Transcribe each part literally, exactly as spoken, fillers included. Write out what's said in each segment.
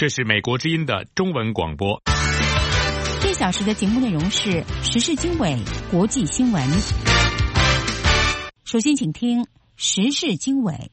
这是美国之音的中文广播。 这小时的节目内容是时事经纬、国际新闻。首先请听时事经纬。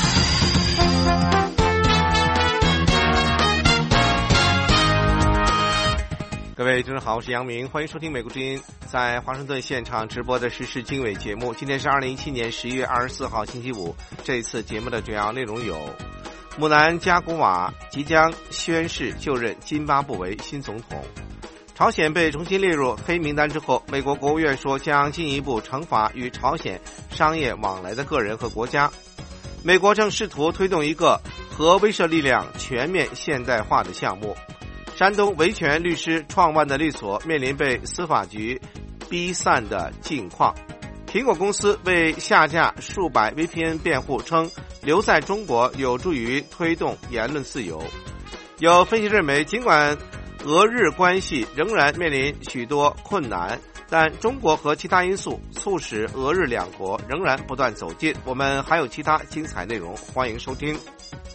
各位听众好，我是杨明，欢迎收听美国之音在华盛顿现场直播的时事经纬节目。今天是二零一七年十一月二十四号星期五。这一次节目的主要内容有：姆南加古瓦即将宣誓就任津巴布韦新总统；朝鲜被重新列入黑名单之后，美国国务院说将进一步惩罚与朝鲜商业往来的个人和国家；美国正试图推动一个核威慑力量全面现代化的项目；山东维权律师创办的律所面临被司法局逼散的境况；苹果公司为下架数百 V P N 辩护，称留在中国有助于推动言论自由。有分析认为，尽管俄日关系仍然面临许多困难，但中国和其他因素促使俄日两国仍然不断走近。我们还有其他精彩内容，欢迎收听。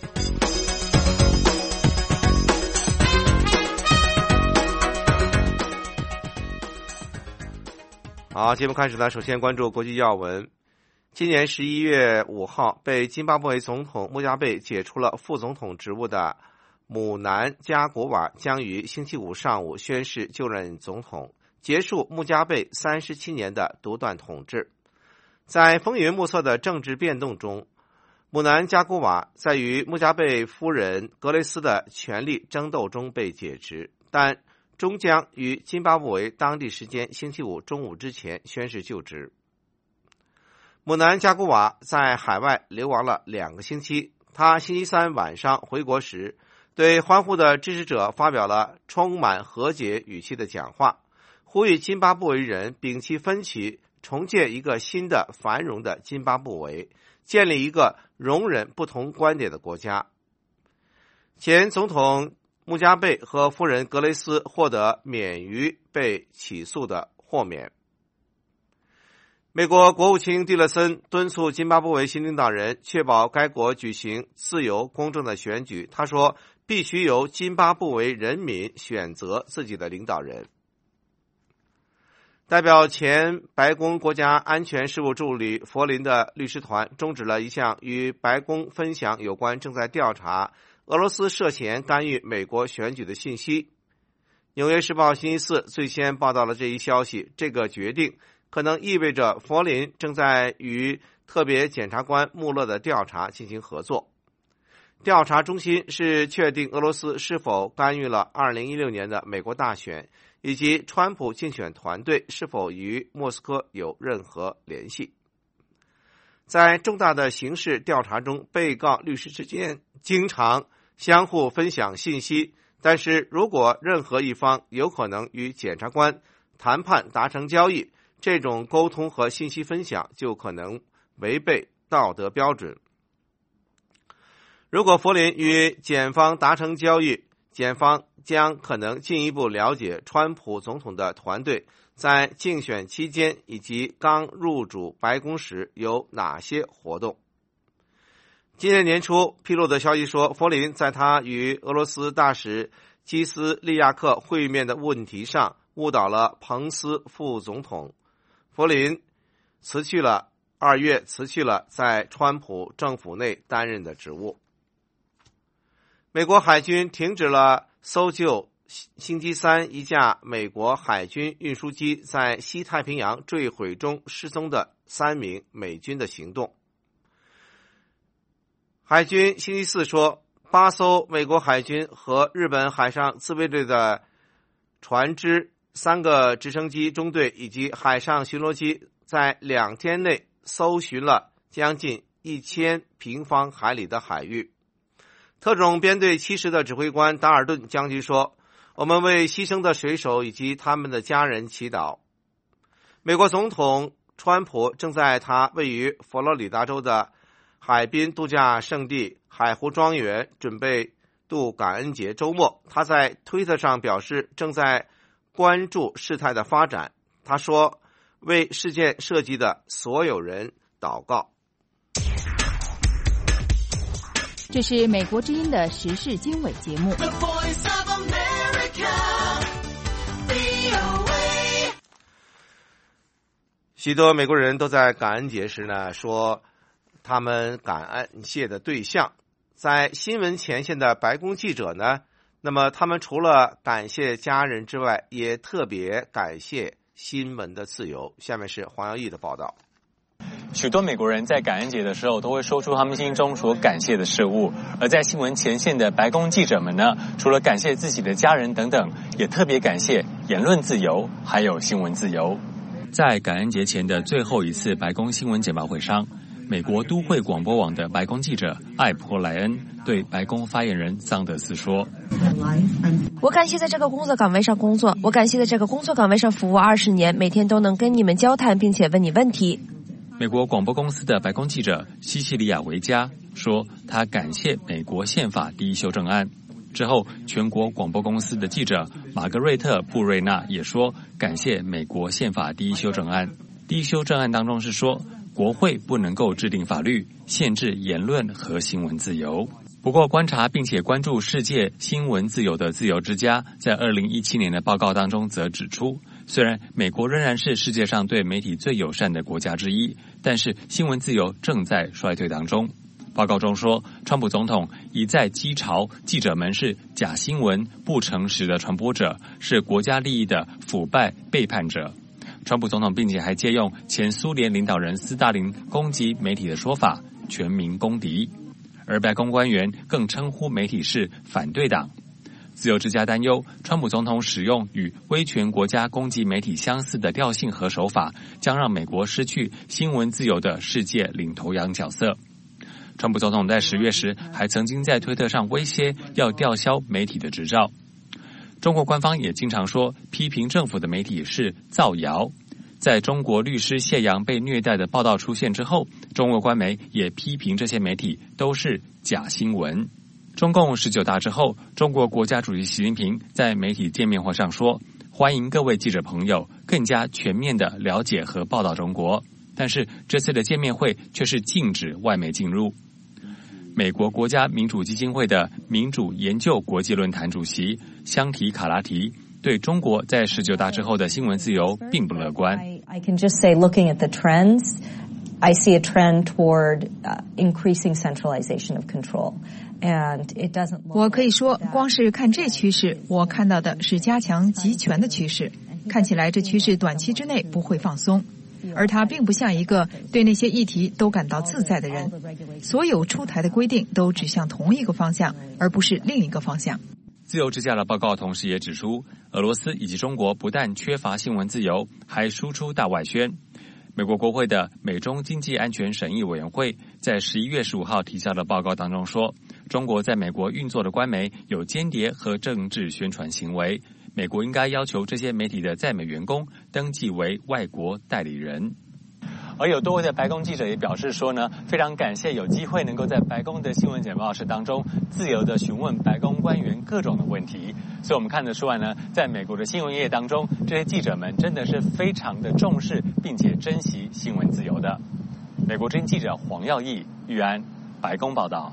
好，节目开始了。首先关注国际要闻。今年十一月五号，被津巴布韦总统穆加贝解除了副总统职务的姆南加国瓦将于星期五上午宣誓就任总统，结束穆加贝三十七年的独断统治。在风云莫测的政治变动中，姆南加国瓦在与穆加贝夫人格雷斯的权力争斗中被解职，但终将于津巴布韦当地时间星期五中午之前宣誓就职。姆南加古瓦在海外流亡了两个星期，他星期三晚上回国时，对欢呼的支持者发表了充满和解语气的讲话，呼吁津巴布韦人摒弃分歧，重建一个新的繁荣的津巴布韦，建立一个容忍不同观点的国家。前总统穆加贝和夫人格雷斯获得免于被起诉的豁免。美国国务卿蒂勒森敦促津巴布韦新领导人确保该国举行自由公正的选举。他说，必须由津巴布韦人民选择自己的领导人。代表前白宫国家安全事务助理佛林的律师团终止了一项与白宫分享有关正在调查俄罗斯涉嫌干预美国选举的信息。纽约时报星期四最先报道了这一消息，这个决定可能意味着佛林正在与特别检察官穆勒的调查进行合作。调查中心是确定俄罗斯是否干预了二零一六年的美国大选，以及川普竞选团队是否与莫斯科有任何联系。在重大的刑事调查中，被告律师之间经常相互分享信息，但是如果任何一方有可能与检察官谈判达成交易，这种沟通和信息分享就可能违背道德标准。如果佛林与检方达成交易，检方将可能进一步了解川普总统的团队在竞选期间以及刚入主白宫时有哪些活动。今年年初披露的消息说，佛林在他与俄罗斯大使基斯利亚克会面的问题上误导了彭斯副总统。佛林辞去了二月辞去了在川普政府内担任的职务。美国海军停止了搜救星期三一架美国海军运输机在西太平洋坠毁中失踪的三名美军的行动。海军星期四说，八艘美国海军和日本海上自卫队的船只、三个直升机中队以及海上巡逻机在两天内搜寻了将近一千平方海里的海域。特种编队七十的指挥官达尔顿将军说，我们为牺牲的水手以及他们的家人祈祷。美国总统川普正在他位于佛罗里达州的海滨度假胜地海湖庄园准备度感恩节周末。他在推特上表示正在关注事态的发展。他说，为事件涉及的所有人祷告。 这是美国之音的时事经纬节目。 许多美国人都在感恩节时呢说他们感谢的对象，在新闻前线的白宫记者呢，那么他们除了感谢家人之外，也特别感谢新闻的自由。下面是黄耀义的报道。 许多美国人在感恩节的时候都会说出他们心中所感谢的事物，而在新闻前线的白宫记者们呢，除了感谢自己的家人等等，也特别感谢言论自由还有新闻自由。在感恩节前的最后一次白宫新闻简报会上，美国都会广播网的白宫记者艾珀莱恩对白宫发言人桑德斯说： 我感谢在这个工作岗位上工作，我感谢在这个工作岗位上服务二十年，每天都能跟你们交谈并且问你问题。 美国广播公司的白宫记者西西里亚维加说，他感谢美国宪法第一修正案。之后，全国广播公司的记者玛格瑞特·布瑞纳也说，感谢美国宪法第一修正案。第一修正案当中是说，国会不能够制定法律限制言论和新闻自由。不过，观察并且关注世界新闻自由的自由之家在二零一七年的报告当中则指出，虽然美国仍然是世界上对媒体最友善的国家之一，但是新闻自由正在衰退当中。报告中说，川普总统一再讥嘲记者们是假新闻、不诚实的传播者，是国家利益的腐败背叛者。川普总统并且还借用前苏联领导人斯大林攻击媒体的说法，全民公敌。而白宫官员更称呼媒体是反对党。自由之家担忧，川普总统使用与威权国家攻击媒体相似的调性和手法，将让美国失去新闻自由的世界领头羊角色。川普总统在十月时还曾经在推特上威胁要吊销媒体的执照。中国官方也经常说，批评政府的媒体是造谣。在中国律师谢阳被虐待的报道出现之后，中国官媒也批评这些媒体都是假新闻。中共十九大之后，中国国家主席习近平在媒体见面会上说，欢迎各位记者朋友更加全面地了解和报道中国。但是这次的见面会却是禁止外媒进入。美国国家民主基金会的民主研究国际论坛主席香缇卡拉提对中国在十九大之后的新闻自由并不乐观。 I can just say, looking at the trends, I see a trend toward uh, increasing centralization of control. And it doesn't. 我可以说，光是看这趋势，我看到的是加强集权的趋势。看起来这趋势短期之内不会放松。而他并不像一个对那些议题都感到自在的人，所有出台的规定都指向同一个方向，而不是另一个方向。 自由之家的报告同时也指出，俄罗斯以及中国不但缺乏新闻自由，还输出大外宣。美国国会的美中经济安全审议委员会在十一月十五号提交的报告当中说，中国在美国运作的官媒有间谍和政治宣传行为，美国应该要求这些媒体的在美员工登记为外国代理人。而有多位的白宫记者也表示说呢，非常感谢有机会能够在白宫的新闻简报室当中自由的询问白宫官员各种的问题。所以我们看得出来呢，在美国的新闻业当中，这些记者们真的是非常的重视并且珍惜新闻自由的。美国之音记者黄耀义、玉安，白宫报道。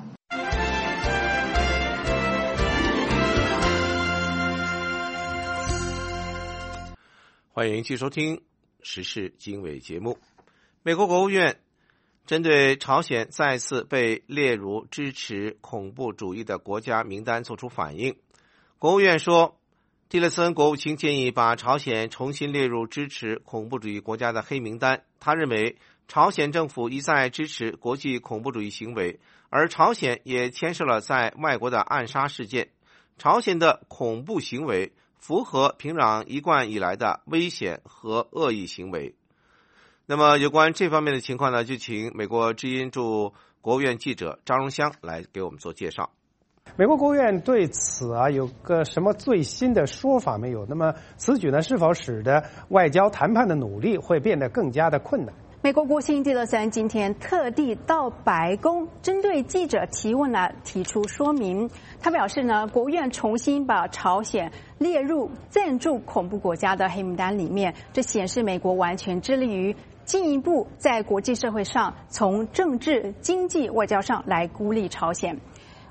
欢迎继续收听时事经纬节目。美国国务院针对朝鲜再次被列入支持恐怖主义的国家名单作出反应。国务院说，蒂勒森国务卿建议把朝鲜重新列入支持恐怖主义国家的黑名单。他认为朝鲜政府一再支持国际恐怖主义行为，而朝鲜也牵涉了在外国的暗杀事件。朝鲜的恐怖行为符合平壤一贯以来的危险和恶意行为。那么有关这方面的情况呢，就请美国之音驻国务院记者张荣香来给我们做介绍。 美国国务院对此啊有个什么最新的说法没有？那么此举呢，是否使得外交谈判的努力会变得更加的困难？ 美国国务卿蒂勒森今天特地到白宫，针对记者提问呢提出说明。他表示呢，国务院重新把朝鲜列入赞助恐怖国家的黑名单里面，这显示美国完全致力于进一步在国际社会上从政治、经济、外交上来孤立朝鲜。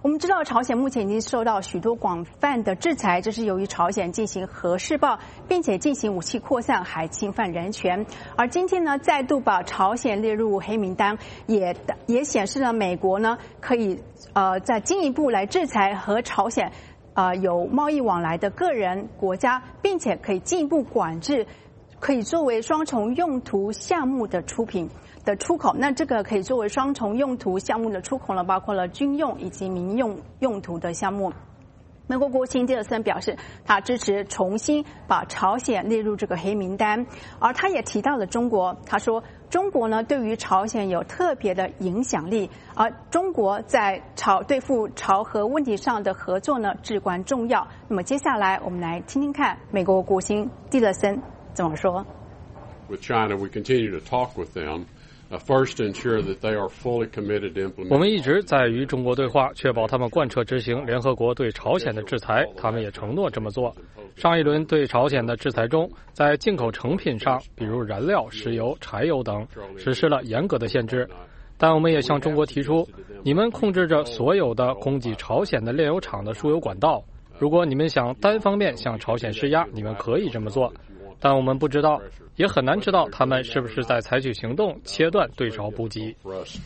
我们知道朝鲜目前已经受到许多广泛的制裁，这是由于朝鲜进行核试爆，并且进行武器扩散，还侵犯人权。而今天呢，再度把朝鲜列入黑名单，也也显示了美国呢可以呃再进一步来制裁和朝鲜呃有贸易往来的个人国家，并且可以进一步管制可以作为双重用途项目的出品。的出口，那这个可以作为双重用途项目的出口呢，包括了军用以及民用用途的项目。美国国务卿蒂勒森表示，他支持重新把朝鲜列入这个黑名单，而他也提到了中国。他说，中国呢对于朝鲜有特别的影响力，而中国在朝对付朝核问题上的合作呢至关重要。那么接下来我们来听听看美国国务卿蒂勒森怎么说。 With China, we continue to talk with them. First, ensure that they are fully committed to implement. 我们一直在与中国对话，确保他们贯彻执行联合国对朝鲜的制裁，他们也承诺这么做。上一轮对朝鲜的制裁中，在进口成品上，比如燃料、石油、柴油等，实施了严格的限制。但我们也向中国提出，你们控制着所有的供给朝鲜的炼油厂的输油管道，如果你们想单方面向朝鲜施压，你们可以这么做。但我们不知道，也很难知道他们是不是在采取行动切断对朝补给。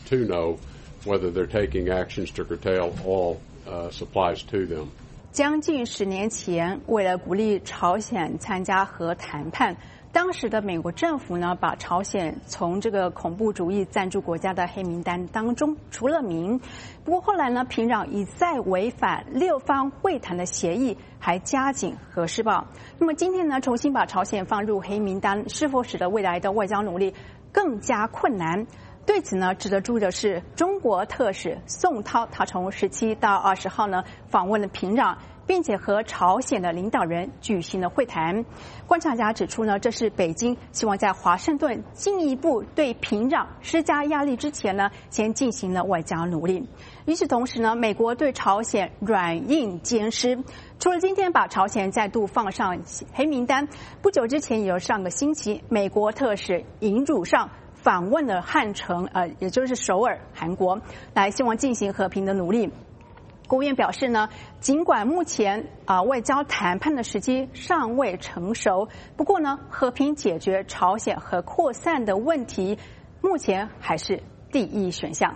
将近十年前，为了鼓励朝鲜参加核谈判，当时的美国政府呢，把朝鲜从这个恐怖主义赞助国家的黑名单当中除了名。不过后来呢，平壤一再违反六方会谈的协议，还加紧核试爆。那么今天呢，重新把朝鲜放入黑名单，是否使得未来的外交努力更加困难？对此呢，值得注意的是，中国特使宋涛，他从十七到二十号呢访问了平壤，并且和朝鲜的领导人举行了会谈。观察家指出呢，这是北京希望在华盛顿进一步对平壤施加压力之前呢，先进行了外交努力。与此同时呢，美国对朝鲜软硬兼施。除了今天把朝鲜再度放上黑名单，不久之前也有上个星期，美国特使尹汝尚访问了汉城，呃，也就是首尔，韩国，来希望进行和平的努力。国务院表示呢，尽管目前啊、呃、外交谈判的时机尚未成熟，不过呢，和平解决朝鲜核扩散的问题，目前还是第一选项。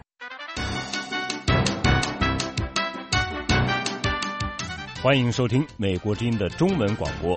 欢迎收听美国之音的中文广播。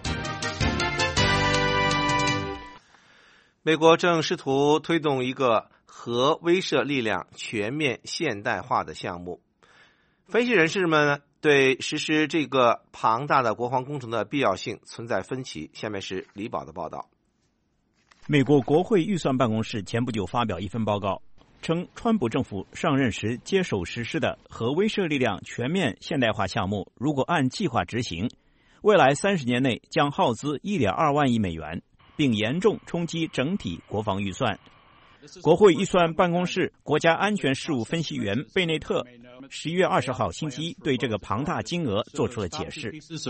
美国正试图推动一个核威慑力量全面现代化的项目。分析人士们对实施这个庞大的国防工程的必要性存在分歧。下面是李宝的报道。 美国国会预算办公室前不久发表一份报告，称川普政府上任时接手实施的核威慑力量全面现代化项目，如果按计划执行，未来三十年内将耗资 一点二万亿美元，并严重冲击整体国防预算。国会预算办公室国家安全事务分析员贝内特十一月二十号星期一对这个庞大金额做出了解释。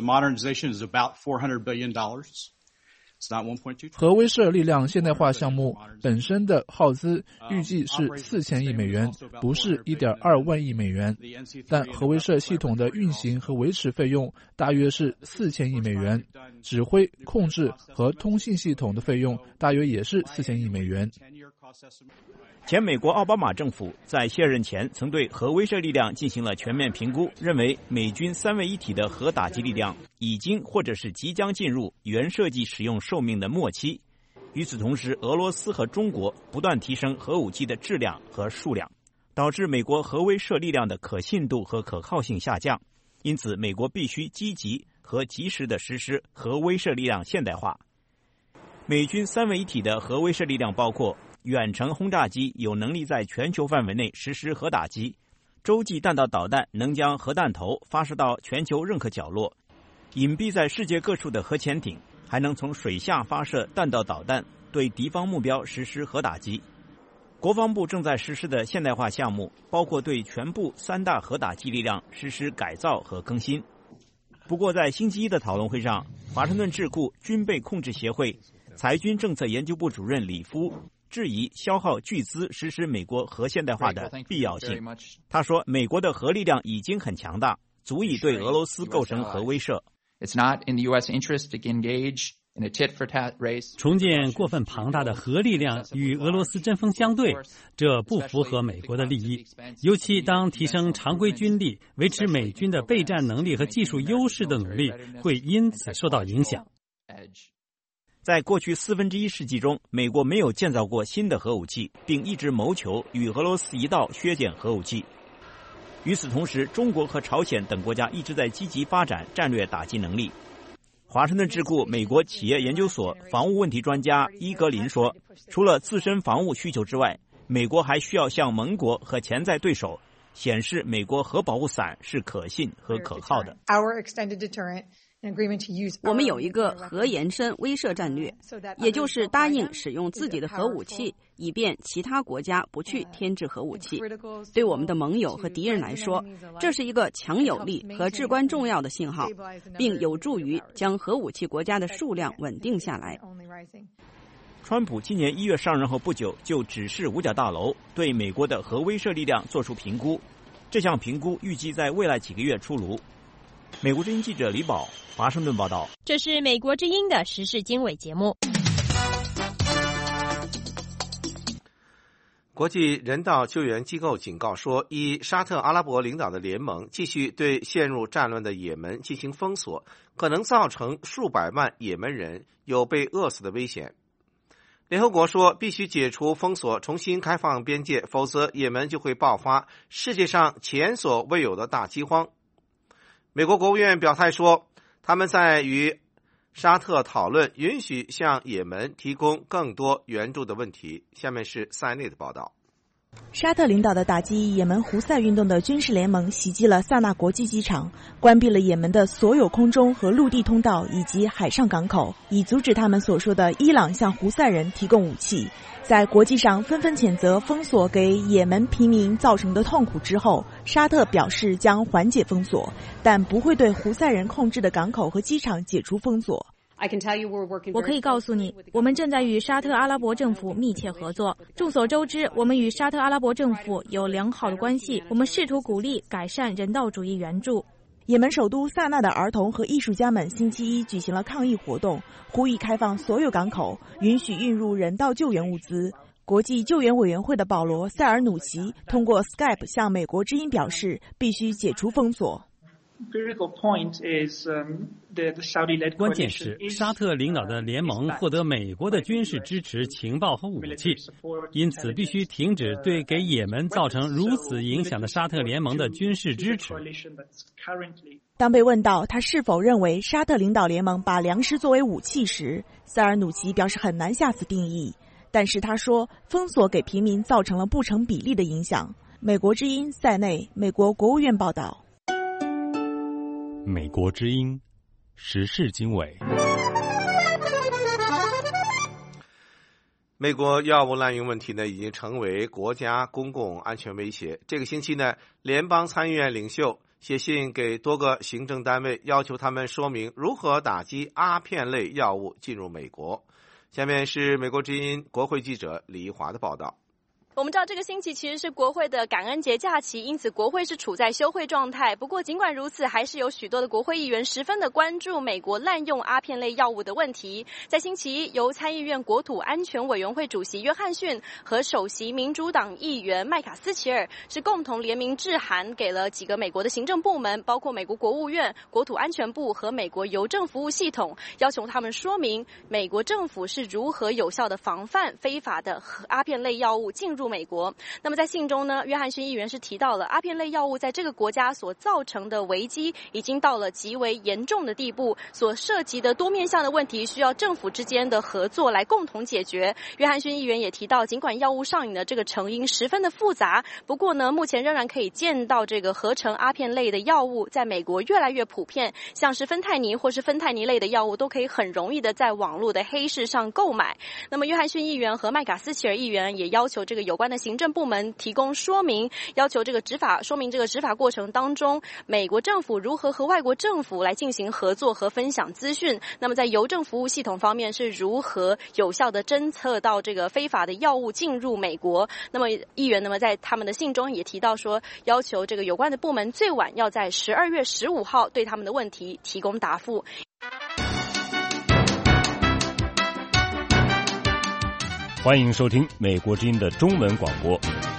核威慑力量现代化项目本身的耗资预计是四千亿美元，不是 一点二万亿美元，但核威慑系统的运行和维持费用大约是四千亿美元，指挥、控制和通信系统的费用大约也是四千亿美元。 前美国奥巴马政府在卸任前曾对核威慑力量进行了全面评估，认为美军三位一体的核打击力量已经或者是即将进入原设计使用寿命的末期。与此同时，俄罗斯和中国不断提升核武器的质量和数量，导致美国核威慑力量的可信度和可靠性下降。因此，美国必须积极和及时地实施核威慑力量现代化。美军三位一体的核威慑力量包括远程轰炸机有能力在全球范围内实施核打击，洲际弹道导弹能将核弹头发射到全球任何角落，隐蔽在世界各处的核潜艇还能从水下发射弹道导弹，对敌方目标实施核打击。国防部正在实施的现代化项目包括对全部三大核打击力量实施改造和更新。不过在星期一的讨论会上，华盛顿智库军备控制协会裁军政策研究部主任李夫质疑消耗巨资实施美国核现代化的必要性。他说，美国的核力量已经很强大，足以对俄罗斯构成核威慑。 It's not in the U S interest to engage in a tit for tat race. 重建过分庞大的核力量与俄罗斯针锋相对，这不符合美国的利益。尤其当提升常规军力、维持美军的备战能力和技术优势的努力会因此受到影响。 在过去四分之一世纪中，美国没有建造过新的核武器，并一直谋求与俄罗斯一道削减核武器。与此同时，中国和朝鲜等国家一直在积极发展战略打击能力。华盛顿智库美国企业研究所防务问题专家伊格林说，除了自身防务需求之外，美国还需要向盟国和潜在对手显示美国核保护伞是可信和可靠的。 我们有一个核延伸威慑战略，也就是答应使用自己的核武器，以便其他国家不去添置核武器。对我们的盟友和敌人来说，这是一个强有力和至关重要的信号，并有助于将核武器国家的数量稳定下来。 川普今年一月上任后不久，就指示五角大楼对美国的核威慑力量做出评估，这项评估预计在未来几个月出炉。美国之音记者李宝，华盛顿报道。 这是美国之音的时事经纬节目。 国际人道救援机构警告说，以沙特阿拉伯领导的联盟继续对陷入战乱的也门进行封锁，可能造成数百万也门人有被饿死的危险。联合国说，必须解除封锁，重新开放边界，否则也门就会爆发世界上前所未有的大饥荒。美国国务院表态说，他们在与沙特讨论允许向也门提供更多援助的问题。下面是塞内的报道。 沙特领导的打击也门胡塞运动的军事联盟袭击了萨那国际机场，关闭了也门的所有空中和陆地通道以及海上港口，以阻止他们所说的伊朗向胡塞人提供武器。在国际上纷纷谴责封锁给也门平民造成的痛苦之后，沙特表示将缓解封锁，但不会对胡塞人控制的港口和机场解除封锁。 我可以告诉你，我们正在与沙特阿拉伯政府密切合作。众所周知，我们与沙特阿拉伯政府有良好的关系，我们试图鼓励改善人道主义援助。 也门首都萨那的儿童和艺术家们星期一举行了抗议活动，呼吁开放所有港口，允许运入人道救援物资。国际救援委员会的保罗·塞尔努奇通过 Skype 向美国之音表示，必须解除封锁。 关键是沙特领导的联盟获得美国的军事支持、情报和武器，因此必须停止对给也门造成如此影响的沙特联盟的军事支持。 当被问到他是否认为沙特领导联盟把粮食作为武器时，塞尔努奇表示很难下此定义，但是他说封锁给平民造成了不成比例的影响。美国之音塞内，美国国务院报道。 美国之音时事经纬。 美国药物滥用问题呢，已经成为国家公共安全威胁。这个星期呢，联邦参议院领袖写信给多个行政单位，要求他们说明如何打击阿片类药物进入美国。下面是美国之音国会记者李一华的报道。 我们知道这个星期其实是国会的感恩节假期，因此国会是处在休会状态。不过尽管如此，还是有许多的国会议员十分的关注美国滥用阿片类药物的问题。在星期一，由参议院国土安全委员会主席约翰逊和首席民主党议员麦卡斯齐尔是共同联名致函给了几个美国的行政部门，包括美国国务院、国土安全部和美国邮政服务系统，要求他们说明美国政府是如何有效的防范非法的阿片类药物进入美国。那么在信中呢，约翰逊议员是提到了阿片类药物在这个国家所造成的危机已经到了极为严重的地步，所涉及的多面向的问题需要政府之间的合作来共同解决。约翰逊议员也提到，尽管药物上瘾的这个成因十分的复杂，不过呢，目前仍然可以见到这个合成阿片类的药物在美国越来越普遍，像是芬太尼或是芬太尼类的药物都可以很容易的在网络的黑市上购买。那么约翰逊议员和麦卡斯齐尔议员也要求这个邮有关的行政部门提供说明，要求这个执法说明这个执法过程当中，美国政府如何和外国政府来进行合作和分享资讯。那么在邮政服务系统方面是如何有效的侦测到这个非法的药物进入美国。那么议员那么在他们的信中也提到说，要求这个有关的部门最晚要在十二月十五号对他们的问题提供答复。 欢迎收听美国之音的中文广播。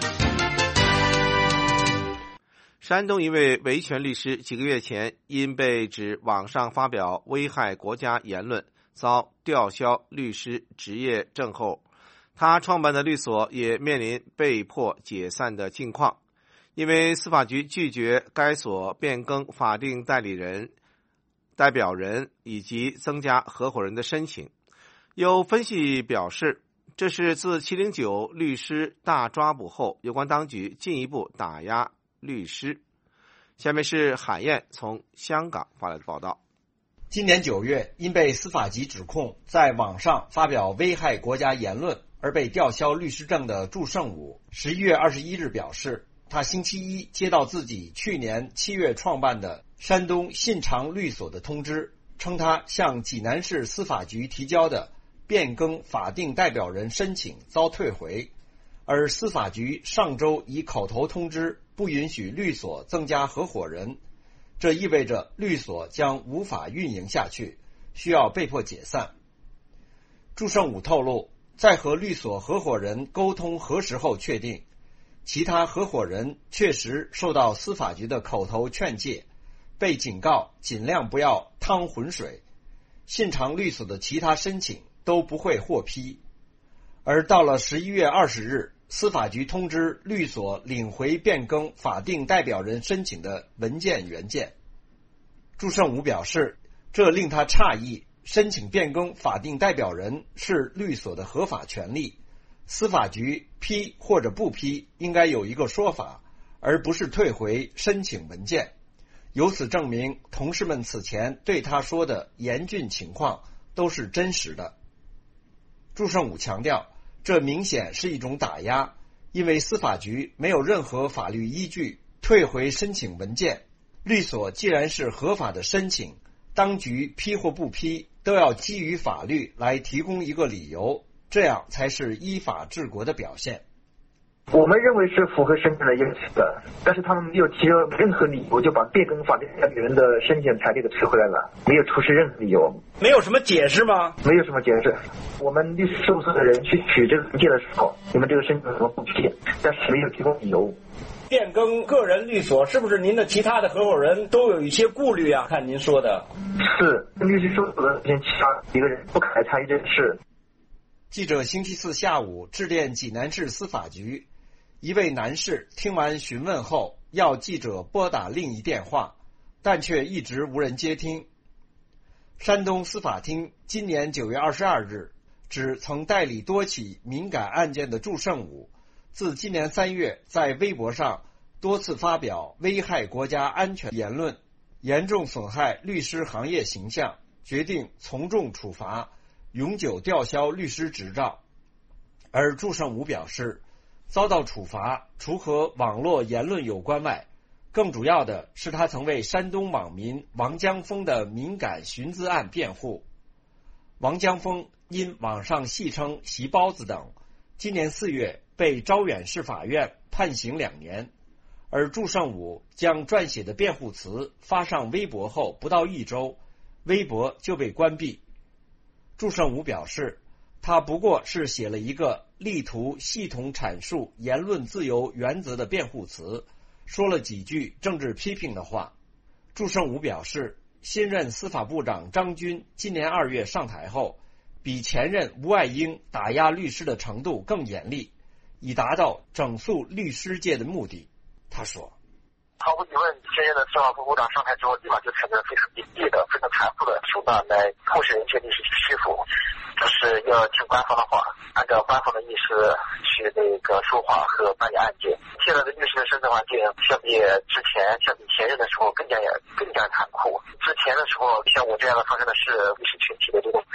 山东一位维权律师几个月前因被指网上发表危害国家言论，遭吊销律师执业证后，他创办的律所也面临被迫解散的境况，因为司法局拒绝该所变更法定代理人、代表人以及增加合伙人的申请。有分析表示，这是自七零九律师大抓捕后，有关当局进一步打压律师。下面是海燕从香港发来的报道。 今年九月，因被司法局指控在网上发表危害国家言论而被吊销律师证的祝胜武，十一月二十一日表示，他星期一接到自己去年七月创办的山东信长律所的通知，称他向济南市司法局提交的变更法定代表人申请遭退回，而司法局上周以口头通知不允许律所增加合伙人，这意味着律所将无法运营下去，需要被迫解散。祝胜武透露，在和律所合伙人沟通核实后确定，其他合伙人确实受到司法局的口头劝诫，被警告尽量不要趟浑水，信长律所的其他申请都不会获批。而到了十一月二十日，司法局通知律所领回变更法定代表人申请的文件原件。祝胜武表示，这令他诧异，申请变更法定代表人是律所的合法权利，司法局批或者不批应该有一个说法，而不是退回申请文件。由此证明，同事们此前对他说的严峻情况都是真实的。祝胜武强调，这明显是一种打压，因为司法局没有任何法律依据退回申请文件。律所既然是合法的申请，当局批或不批都要基于法律来提供一个理由，这样才是依法治国的表现。 我们认为是符合申请的要求的，但是他们没有提任何理由就把变更法定代表人的申请材料给撤回来了，没有出示任何理由。 没有什么解释吗？ 没有什么解释。我们律师事务所的人去取这个文件的时候，你们这个申请怎么不批？但是没有提供理由。 变更个人律所，是不是您的其他的合伙人都有一些顾虑啊？看您说的。 是，律师事务所的其他一个人不可参与这事。 记者星期四下午致电济南市司法局，一位男士听完询问后，要记者拨打另一电话，但却一直无人接听。山东司法厅今年九月二十二日指，曾代理多起敏感案件的祝胜武，自今年三月在微博上多次发表危害国家安全言论，严重损害律师行业形象，决定从重处罚，永久吊销律师执照。而祝胜武表示，遭到处罚除和网络言论有关外，更主要的是他曾为山东网民王江峰的敏感寻资案辩护。王江峰因网上戏称席包子等，今年四月被招远市法院判刑两年，而祝胜武将撰写的辩护词发上微博后不到一周，微博就被关闭。祝胜武表示，他不过是写了一个力图系统阐述言论自由原则的辩护词，说了几句政治批评的话。祝胜武表示，新任司法部长张军今年二月上台后，比前任吴爱英打压律师的程度更严厉，以达到整肃律师界的目的。他说， 毫无疑问，现任的司法部部长上台之后，立马就采取了非常严厉的、非常残酷的手段来迫使人权律师去屈服，就是要听官方的话，按照官方的意思去那个说话和办理案件。现在的律师的生存环境相比之前、相比前任的时候更加更加残酷。之前的时候，像我这样的发生的是律师群体的这种混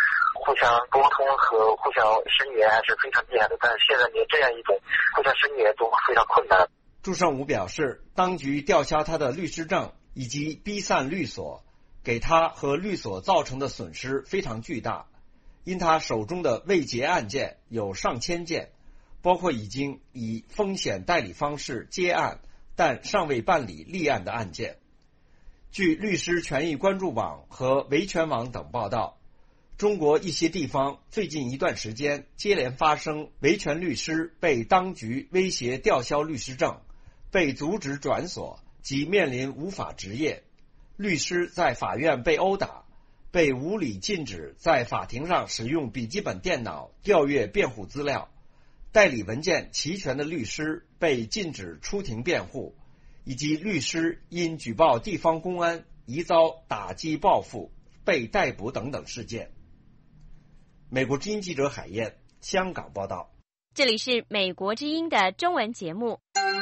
互相沟通和互相声援还是非常厉害的，但是现在连这样一种互相声援都非常困难。 祝胜武表示，当局吊销他的律师证以及逼散律所，给他和律所造成的损失非常巨大，因他手中的未结案件有上千件，包括已经以风险代理方式接案但尚未办理立案的案件。据律师权益关注网和维权网等报道，中国一些地方最近一段时间接连发生维权律师被当局威胁吊销律师证，被阻止转所及面临无法执业，律师在法院被殴打，被无理禁止在法庭上使用笔记本电脑调阅辩护资料，代理文件齐全的律师被禁止出庭辩护，以及律师因举报地方公安疑遭打击报复被逮捕等等事件。美国之音记者海燕，香港报道。 这里是美国之音的中文节目。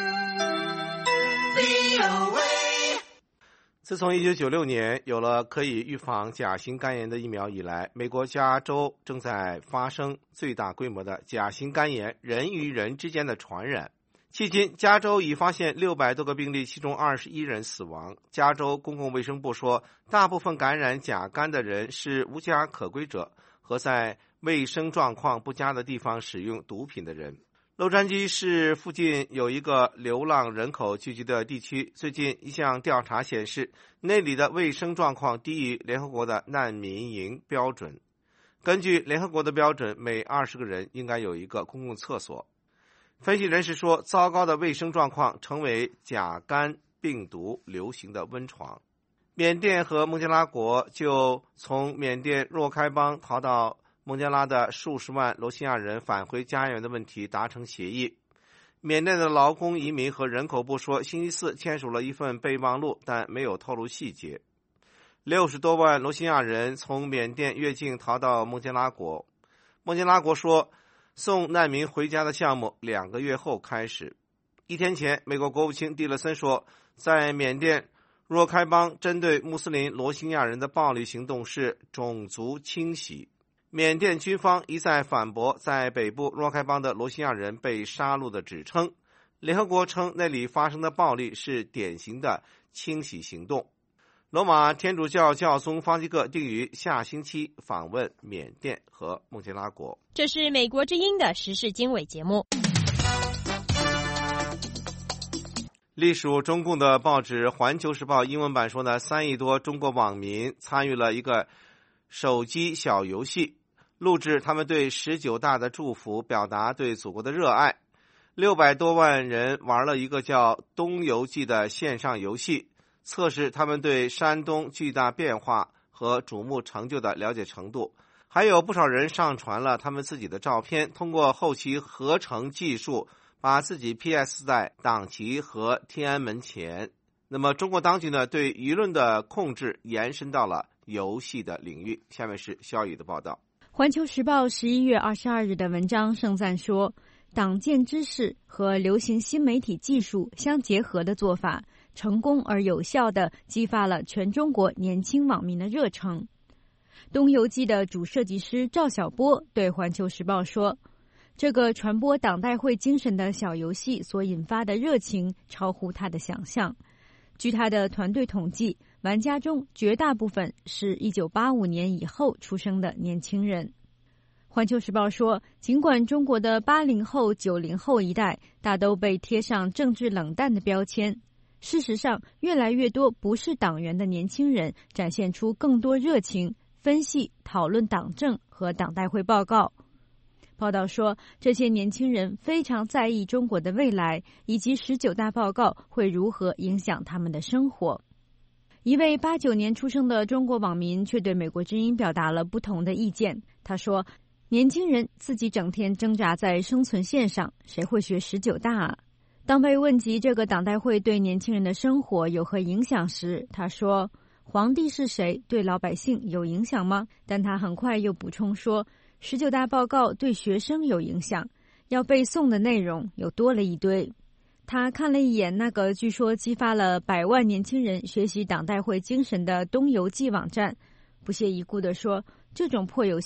自从一九九六年有了可以预防甲型肝炎的疫苗以来，美国加州正在发生最大规模的甲型肝炎人与人之间的传染。迄今，加州已发现六百多个病例，其中二十一人死亡。加州公共卫生部说，大部分感染甲肝的人是无家可归者和在卫生状况不佳的地方使用毒品的人。洛杉矶市附近有一个流浪人口聚集的地区，最近一项调查显示，那里的卫生状况低于联合国的难民营标准。根据联合国的标准，每二十个人应该有一个公共厕所。分析人士说，糟糕的卫生状况成为甲肝病毒流行的温床。缅甸和孟加拉国就从缅甸若开邦逃到孟加拉的数十万罗兴亚人返回家园的问题达成协议。缅甸的劳工移民和人口部说，星期四签署了一份备忘录，但没有透露细节。六十多万罗兴亚人从缅甸越境逃到孟加拉国。孟加拉国说，送难民回家的项目两个月后开始。一天前，美国国务卿蒂勒森说，在缅甸若开邦针对穆斯林罗兴亚人的暴力行动是种族清洗。缅甸军方一再反驳在北部若开邦的罗兴亚人被杀戮的指称。联合国称那里发生的暴力是典型的清洗行动。罗马天主教教宗方济各定于下星期访问缅甸和孟加拉国。 这是美国之音的时事经纬节目。 隶属中共的报纸《环球时报》英文版说呢，三亿多中国网民参与了一个手机小游戏，录制他们对十九大的祝福，表达对祖国的热爱。六百多万人玩了一个叫《东游记》的线上游戏，测试他们对山东巨大变化和瞩目成就的了解程度。还有不少人上传了他们自己的照片，通过后期合成技术把自己 P S 在党旗和天安门前。那么中国当局呢，对舆论的控制延伸到了游戏的领域。下面是肖宇的报道。 环球时报十一月二十二日的文章盛赞说，党建知识和流行新媒体技术相结合的做法，成功而有效地激发了全中国年轻网民的热诚。东游记的主设计师赵晓波对环球时报说，这个传播党代会精神的小游戏所引发的热情超乎他的想象。据他的团队统计，玩家中绝大部分是一九八五年以后出生的年轻人。环球时报说，尽管中国的八零后、九零后一代大都被贴上政治冷淡的标签，事实上，越来越多不是党员的年轻人展现出更多热情，分析、讨论党政和党代会报告。报道说，这些年轻人非常在意中国的未来，以及十九大报告会如何影响他们的生活。一位八九年出生的中国网民却对美国之音表达了不同的意见。他说，年轻人自己整天挣扎在生存线上，谁会学十九大啊？当被问及这个党代会对年轻人的生活有何影响时，他说，皇帝是谁对老百姓有影响吗？但他很快又补充说，十九大报告对学生有影响，要背诵的内容又多了一堆。他看了一眼那个据说激发了百万年轻人学习党代会精神的东游记网站，不屑一顾地说，这种破游戏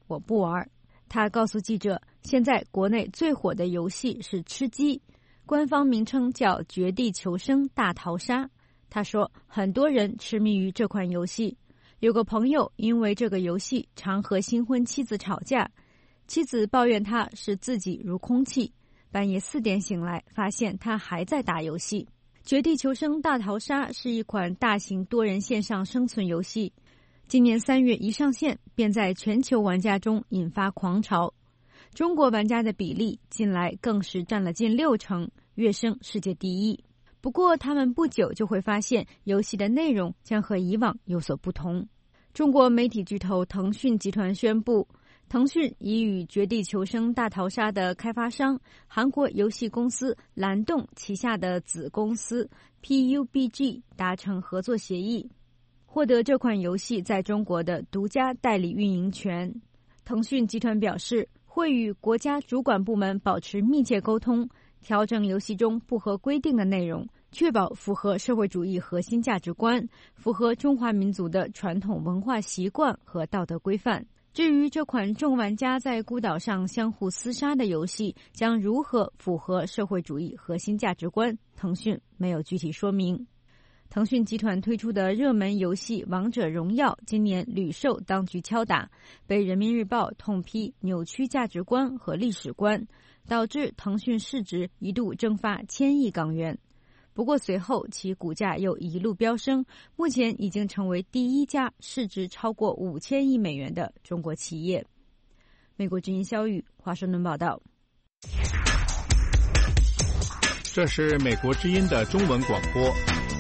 我不玩。他告诉记者，现在国内最火的游戏是吃鸡，官方名称叫绝地求生大逃杀。他说，很多人痴迷于这款游戏，有个朋友因为这个游戏常和新婚妻子吵架，妻子抱怨他是自己如空气，半夜四点醒来，发现他还在打游戏。绝地求生大逃杀是一款大型多人线上生存游戏，今年三月一上线，便在全球玩家中引发狂潮。中国玩家的比例近来更是占了近六成，跃升世界第一。不过他们不久就会发现，游戏的内容将和以往有所不同。中国媒体巨头腾讯集团宣布，腾讯已与绝地求生大逃杀的开发商韩国游戏公司蓝洞旗下的子公司 P U B G 达成合作协议，获得这款游戏在中国的独家代理运营权。腾讯集团表示，会与国家主管部门保持密切沟通，调整游戏中不合规定的内容，确保符合社会主义核心价值观，符合中华民族的传统文化习惯和道德规范。至于这款众玩家在孤岛上相互厮杀的游戏将如何符合社会主义核心价值观，腾讯没有具体说明。腾讯集团推出的热门游戏《王者荣耀》今年屡受当局敲打，被人民日报痛批扭曲价值观和历史观，导致腾讯市值一度蒸发千亿港元。不过随后其股价又一路飙升，目前已经成为第一家市值超过五千亿美元的中国企业。美国之音肖宇华盛顿报道。 这是美国之音的中文广播。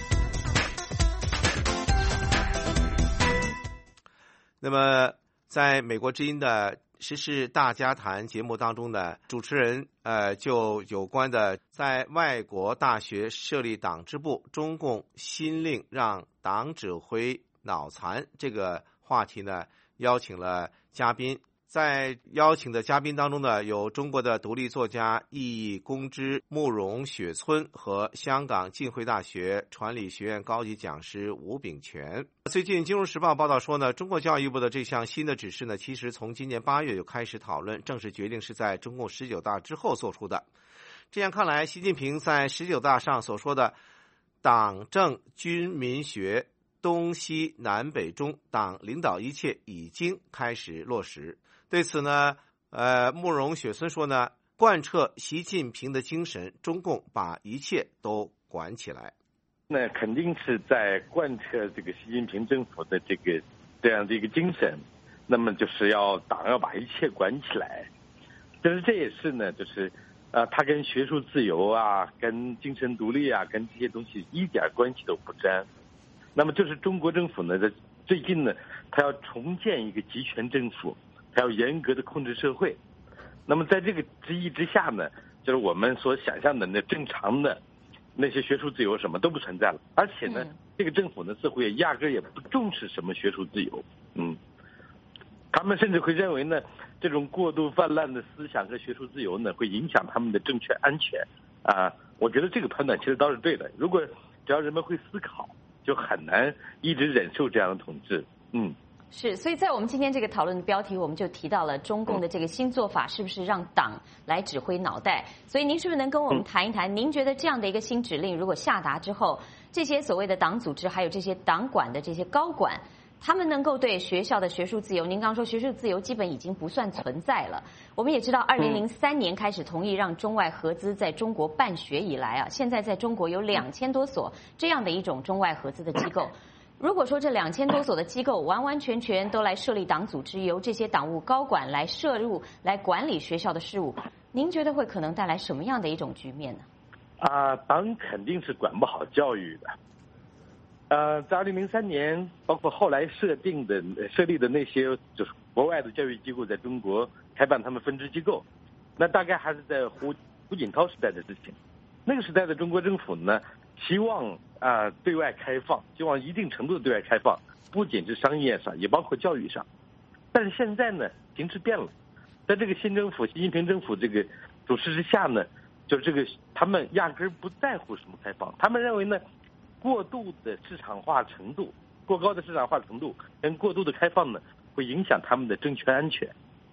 那么在美国之音的时事大家谈节目当中呢，主持人呃就有关的在外国大学设立党支部，中共新令让党指挥脑残这个话题呢，邀请了嘉宾。在邀请的嘉宾当中呢，有中国的独立作家易公之、慕容雪村和香港浸会大学传理学院高级讲师吴炳全。最近《金融时报》报道说呢，中国教育部的这项新的指示呢，其实从今年八月就开始讨论，正式决定是在中共十九大之后做出的。这样看来，习近平在十九大上所说的党政军民学东西南北中，党领导一切已经开始落实。对此呢，呃，慕容雪村说呢，贯彻习近平的精神，中共把一切都管起来。 那肯定是在贯彻这个习近平政府的这个这样的一个精神，那么就是要党要把一切管起来。但是这也是呢，就是呃，他跟学术自由啊，跟精神独立啊，跟这些东西一点关系都不沾。那么就是中国政府呢，在最近呢，他要重建一个集权政府。还要严格的控制社会，那么在这个之一之下呢，就是我们所想象的那正常的那些学术自由什么都不存在了，而且呢，嗯、这个政府呢似乎也压根儿也不重视什么学术自由，嗯，他们甚至会认为呢，这种过度泛滥的思想和学术自由呢，会影响他们的政权安全啊。我觉得这个判断其实倒是对的，如果只要人们会思考，就很难一直忍受这样的统治，嗯。 是，所以在我们今天这个讨论的标题，我们就提到了中共的这个新做法是不是让党来指挥脑袋？所以您是不是能跟我们谈一谈？您觉得这样的一个新指令如果下达之后，这些所谓的党组织还有这些党管的这些高管，他们能够对学校的学术自由，您刚说学术自由基本已经不算存在了。我们也知道，二零零三年开始同意让中外合资在中国办学以来啊，现在在中国有两千多所这样的一种中外合资的机构。如果说这两千多所的机构完完全全都来设立党组织，由这些党务高管来摄入、来管理学校的事务，您觉得会可能带来什么样的一种局面呢？ 啊，党肯定是管不好教育的。呃，在二零零三年，包括后来设定的、设立的那些就是国外的教育机构在中国开办他们分支机构，那大概还是在胡胡锦涛时代的事情。那个时代的中国政府呢，希望啊、呃、对外开放，希望一定程度的对外开放，不仅是商业上，也包括教育上。但是现在呢，形势变了，在这个新政府、习近平政府这个主持之下呢，就是这个他们压根儿不在乎什么开放，他们认为呢，过度的市场化程度、过高的市场化程度跟过度的开放呢，会影响他们的政权安全。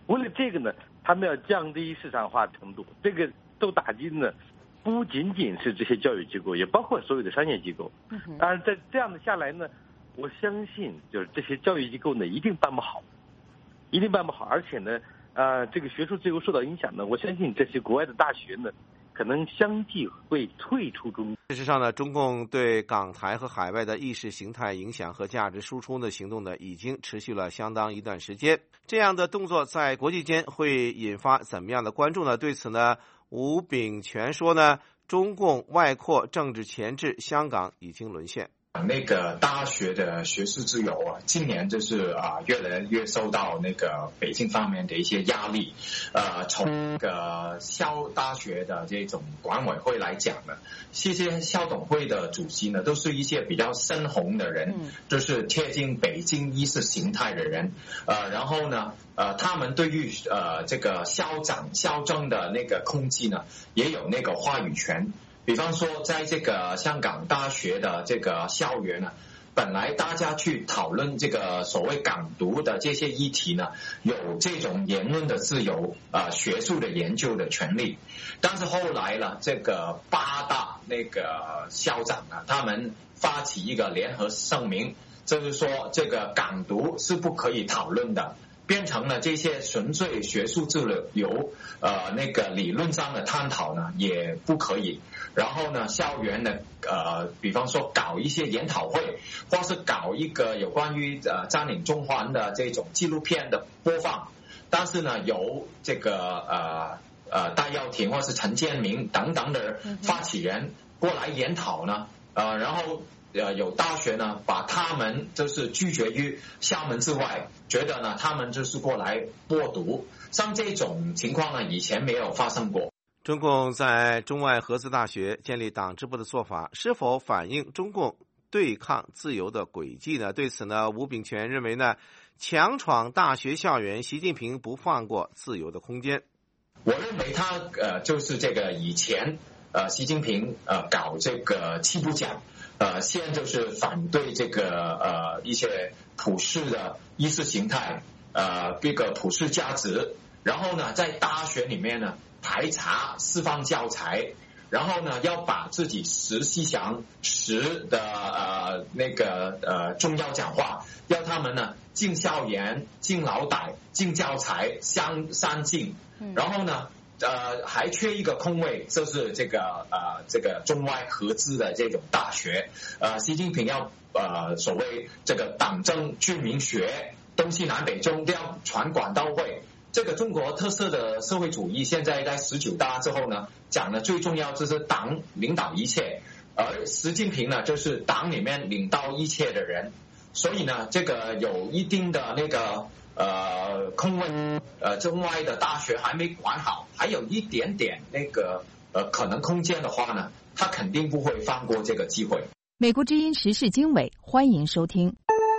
为了这个呢，他们要降低市场化程度。这个受打击呢，不仅仅是这些教育机构，也包括所有的商业机构。当然，在这样的下来呢，我相信就是这些教育机构呢，一定办不好，一定办不好。而且呢，呃，这个学术自由受到影响呢，我相信这些国外的大学呢，可能相继会退出中国。 事实上呢，中共对港台和海外的意识形态影响和价值输出的行动呢，已经持续了相当一段时间。这样的动作在国际间会引发怎么样的关注呢？对此呢，吴炳权说呢，中共外扩政治钳制香港已经沦陷。 那个大学的学术自由啊，今年就是啊越来越受到那个北京方面的一些压力。呃，从那个校大学的这种管委会来讲呢，这些校董会的主席呢，都是一些比较深红的人，嗯、就是贴近北京意识形态的人。呃，然后呢，呃，他们对于呃这个校长校政的那个控制呢，也有那个话语权。比方说，在这个香港大学的这个校园呢，本来大家去讨论这个所谓港独的这些议题呢，有这种言论的自由啊、呃，学术的研究的权利。但是后来呢，这个八大那个校长啊，他们发起一个联合声明，就是说这个港独是不可以讨论的。变成了这些纯粹学术自由，呃，那个理论上的探讨呢也不可以。然后呢，校园呢，呃，比方说搞一些研讨会，或是搞一个有关于呃占领中环的这种纪录片的播放，但是呢，由这个呃呃戴耀廷或是陈建明等等的发起人过来研讨呢，呃，然后。呃，有大学呢，把他们就是拒绝于校门之外，觉得呢，他们就是过来播读。像这种情况呢，以前没有发生过。 中共在中外合资大学建立党支部的做法，是否反映中共对抗自由的轨迹呢？对此呢，吴炳权认为呢，强闯大学校园，习近平不放过自由的空间。 我认为他呃，就是这个以前呃，习近平呃搞这个七不讲。呃，现在就是反对这个呃一些普世的意识形态，呃这个普世价值，然后呢，在大学里面呢排查释放教材，然后呢要把自己实思想实的呃那个呃重要讲话，要他们呢进校园、进脑袋、进教材相相近，然后呢。呃，还缺一个空位，就是这个呃，这个中外合资的这种大学。呃，习近平要呃所谓这个党政军民学，东西南北中都要全管到位。这个中国特色的社会主义，现在在十九大之后呢，讲的最重要就是党领导一切，而习近平呢，就是党里面领导一切的人。所以呢，这个有一定的那个。呃，空位，呃，中外的大学还没管好，还有一点点那个呃可能空间的话呢，他肯定不会放过这个机会。 美国之音时事经纬，欢迎收听。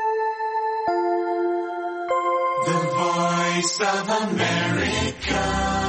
The Voice of America。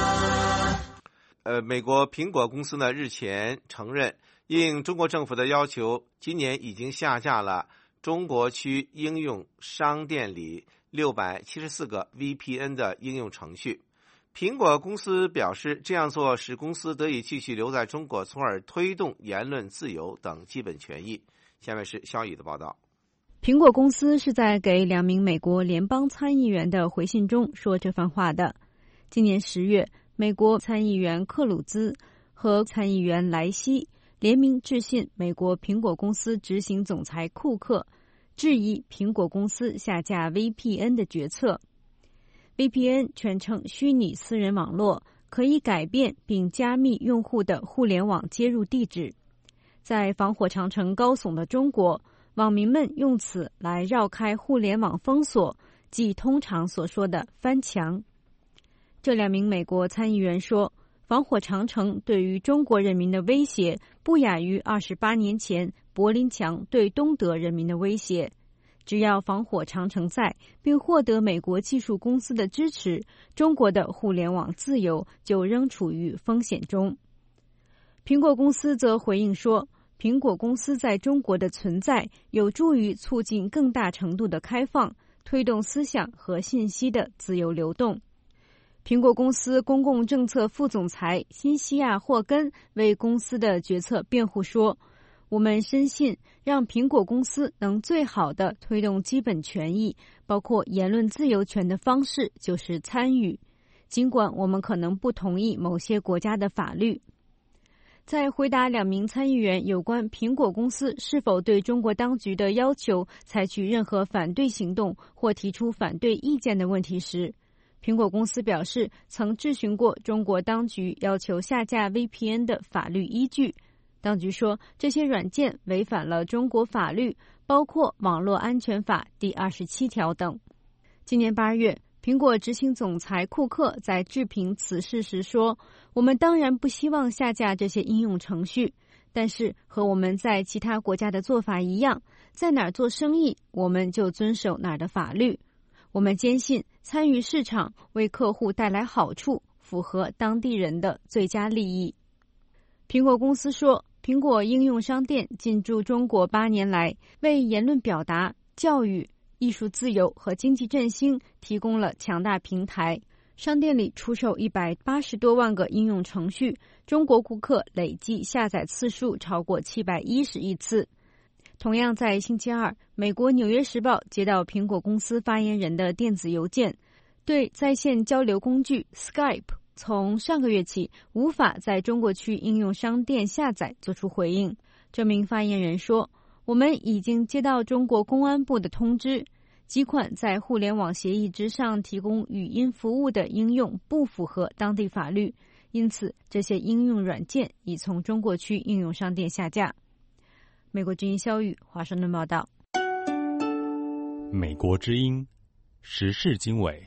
呃，美国苹果公司呢日前承认，应中国政府的要求，今年已经下架了中国区应用商店里六百七十四个 V P N 的应用程序。苹果公司表示，这样做使公司得以继续留在中国，从而推动言论自由等基本权益。下面是肖宇的报道。 苹果公司是在给两名美国联邦参议员的回信中说这番话的。今年十月，美国参议员克鲁兹和参议员莱西联名致信美国苹果公司执行总裁库克，质疑苹果公司下架 V P N 的决策。 V P N 全称虚拟私人网络，可以改变并加密用户的互联网接入地址。在防火长城高耸的中国，网民们用此来绕开互联网封锁，即通常所说的翻墙。这两名美国参议员说，防火长城对于中国人民的威胁不亚于二十八年前柏林墙对东德人民的威胁。只要防火长城在，并获得美国技术公司的支持，中国的互联网自由就仍处于风险中。苹果公司则回应说，苹果公司在中国的存在有助于促进更大程度的开放，推动思想和信息的自由流动。 苹果公司公共政策副总裁辛西亚·霍根为公司的决策辩护说，我们深信让苹果公司能最好地推动基本权益，包括言论自由权的方式就是参与，尽管我们可能不同意某些国家的法律。在回答两名参议员有关苹果公司是否对中国当局的要求采取任何反对行动或提出反对意见的问题时，苹果公司表示曾质询过中国当局要求下架 V P N 的法律依据。当局说这些软件违反了中国法律，包括网络安全法第二十七条等。今年八月，苹果执行总裁库克在置评此事时说，我们当然不希望下架这些应用程序，但是和我们在其他国家的做法一样，在哪儿做生意，我们就遵守哪儿的法律。我们坚信参与市场为客户带来好处，符合当地人的最佳利益。苹果公司说，苹果应用商店进驻中国八年来，为言论表达、教育、艺术自由和经济振兴提供了强大平台。商店里出售一百八十多万个应用程序，中国顾客累计下载次数超过七百一十亿次。同样在星期二，美国《纽约时报》接到苹果公司发言人的电子邮件，对在线交流工具 Skype 从上个月起无法在中国区应用商店下载作出回应。这名发言人说，我们已经接到中国公安部的通知，几款在互联网协议之上提供语音服务的应用不符合当地法律，因此这些应用软件已从中国区应用商店下架。美国之音肖宇华盛顿报道。 美国之音时事经纬。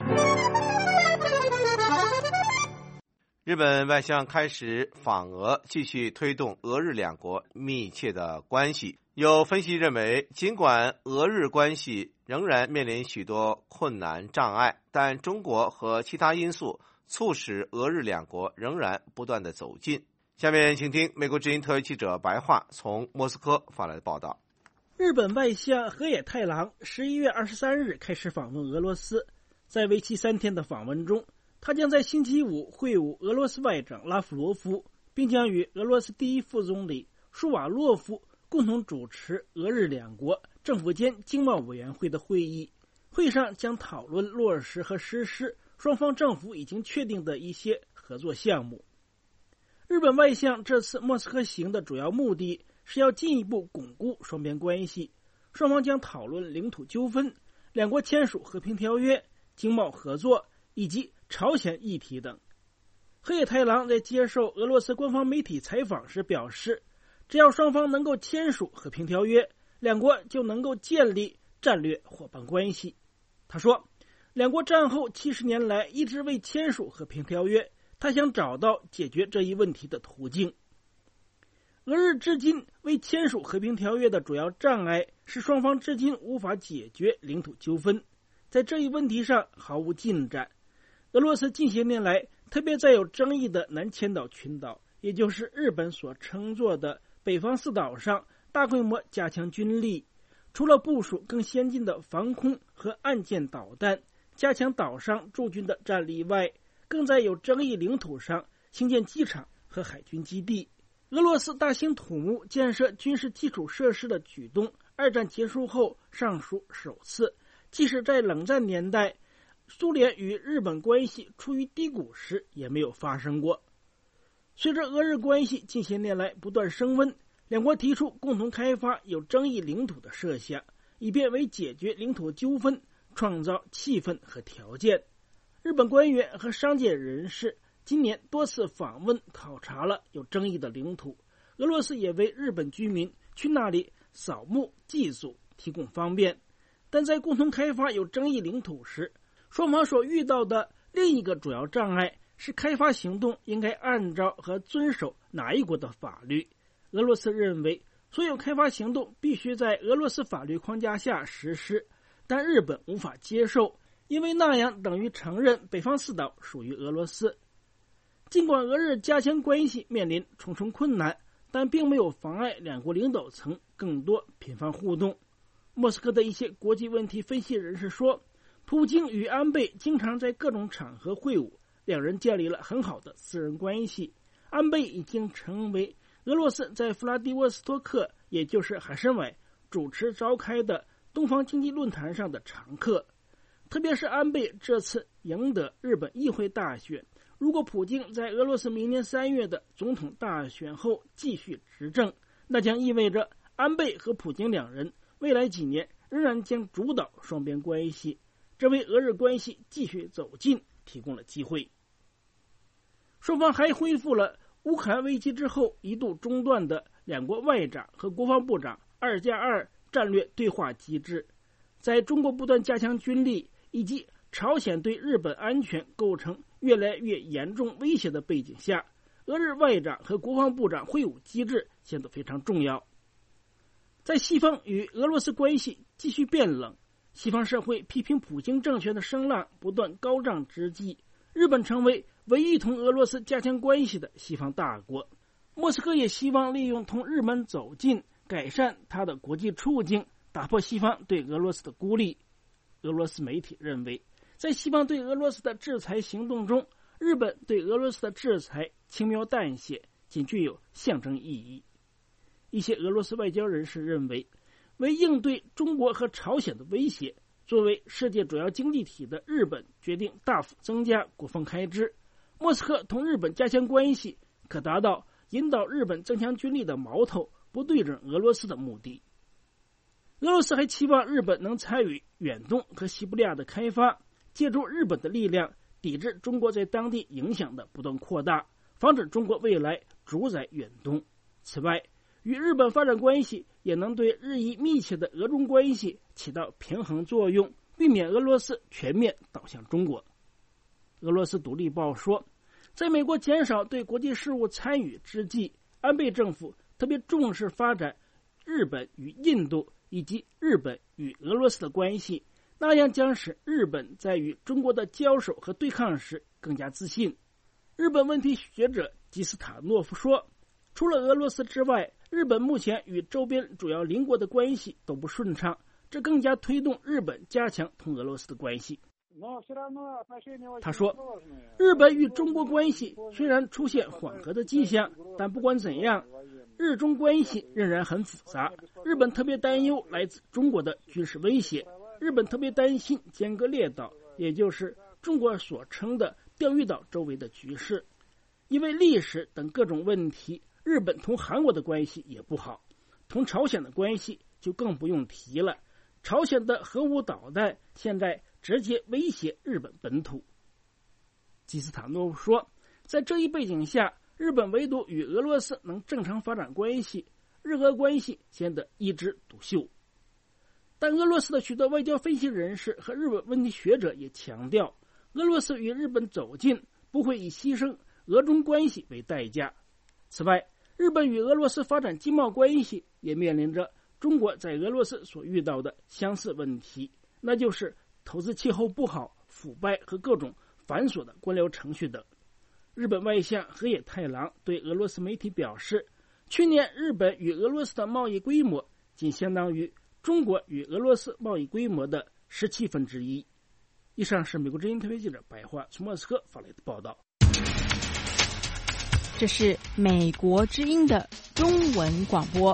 日本外相开始访俄，继续推动俄日两国密切的关系。有分析认为，尽管俄日关系仍然面临许多困难障碍，但中国和其他因素促使俄日两国仍然不断的走近。下面请听美国之音特约记者白桦从莫斯科发来的报道。 日本外相河野太郎十一月二十三日开始访问俄罗斯，在为期三天的访问中，他将在星期五会晤俄罗斯外长拉夫罗夫，并将与俄罗斯第一副总理舒瓦洛夫共同主持俄日两国政府间经贸委员会的会议。会上将讨论落实和实施双方政府已经确定的一些合作项目。日本外相这次莫斯科行的主要目的是要进一步巩固双边关系，双方将讨论领土纠纷、两国签署和平条约、经贸合作以及朝鲜议题等。河野太郎在接受俄罗斯官方媒体采访时表示，只要双方能够签署和平条约，两国就能够建立战略伙伴关系。他说，两国战后七十年来一直未签署和平条约，他想找到解决这一问题的途径。俄日至今未签署和平条约的主要障碍是双方至今无法解决领土纠纷，在这一问题上毫无进展。俄罗斯近些年来，特别在有争议的南千岛群岛，也就是日本所称作的北方四岛上，大规模加强军力，除了部署更先进的防空和岸舰导弹，加强岛上驻军的战力外，更在有争议领土上兴建机场和海军基地。俄罗斯大兴土木建设军事基础设施的举动，二战结束后尚属首次，即使在冷战年代，苏联与日本关系处于低谷时也没有发生过。随着俄日关系近些年来不断升温，两国提出共同开发有争议领土的设想，以便为解决领土纠纷创造气氛和条件。日本官员和商界人士今年多次访问考察了有争议的领土，俄罗斯也为日本居民去那里扫墓祭祖提供方便。但在共同开发有争议领土时，双方所遇到的另一个主要障碍是开发行动应该按照和遵守哪一国的法律。俄罗斯认为所有开发行动必须在俄罗斯法律框架下实施，但日本无法接受，因为那样等于承认北方四岛属于俄罗斯。尽管俄日加强关系面临重重困难，但并没有妨碍两国领导层更多频繁互动。莫斯科的一些国际问题分析人士说，普京与安倍经常在各种场合会晤， 两人建立了很好的私人关系。安倍已经成为俄罗斯在弗拉迪沃斯托克，也就是海参崴主持召开的东方经济论坛上的常客。特别是安倍这次赢得日本议会大选，如果普京在俄罗斯明年三月的总统大选后继续执政，那将意味着安倍和普京两人未来几年仍然将主导双边关系，这为俄日关系继续走近提供了机会。双方还恢复了乌克兰危机之后一度中断的两国外长和国防部长二加二战略对话机制。在中国不断加强军力以及朝鲜对日本安全构成越来越严重威胁的背景下，俄日外长和国防部长会晤机制显得非常重要。在西方与俄罗斯关系继续变冷，西方社会批评普京政权的声浪不断高涨之际，日本成为唯一同俄罗斯加强关系的西方大国。莫斯科也希望利用同日本走近，改善它的国际处境，打破西方对俄罗斯的孤立。俄罗斯媒体认为，在西方对俄罗斯的制裁行动中，日本对俄罗斯的制裁轻描淡写，仅具有象征意义。一些俄罗斯外交人士认为，为应对中国和朝鲜的威胁，作为世界主要经济体的日本决定大幅增加国防开支。莫斯科同日本加强关系，可达到引导日本增强军力的矛头不对准俄罗斯的目的。俄罗斯还期望日本能参与远东和西伯利亚的开发，借助日本的力量抵制中国在当地影响的不断扩大，防止中国未来主宰远东。此外，与日本发展关系也能对日益密切的俄中关系起到平衡作用，避免俄罗斯全面倒向中国。俄罗斯独立报说，在美国减少对国际事务参与之际，安倍政府特别重视发展日本与印度以及日本与俄罗斯的关系，那样将使日本在与中国的交手和对抗时更加自信。日本问题学者吉斯塔诺夫说，除了俄罗斯之外，日本目前与周边主要邻国的关系都不顺畅，这更加推动日本加强同俄罗斯的关系。他说，日本与中国关系虽然出现缓和的迹象，但不管怎样，日中关系仍然很复杂。日本特别担忧来自中国的军事威胁，日本特别担心尖阁列岛，也就是中国所称的钓鱼岛周围的局势。因为历史等各种问题，日本同韩国的关系也不好，同朝鲜的关系就更不用提了。朝鲜的核武导弹现在直接威胁日本本土。基斯塔诺夫说，在这一背景下，日本唯独与俄罗斯能正常发展关系，日俄关系显得一枝独秀。但俄罗斯的许多外交分析人士和日本问题学者也强调，俄罗斯与日本走近不会以牺牲俄中关系为代价。此外，日本与俄罗斯发展经贸关系也面临着中国在俄罗斯所遇到的相似问题，那就是投资气候不好、腐败和各种繁琐的官僚程序等。日本外相河野太郎对俄罗斯媒体表示，去年日本与俄罗斯的贸易规模仅相当于中国与俄罗斯贸易规模的十七分之一。以上是美国之音特别记者白桦从莫斯科发来的报道。 这是美国之音的中文广播。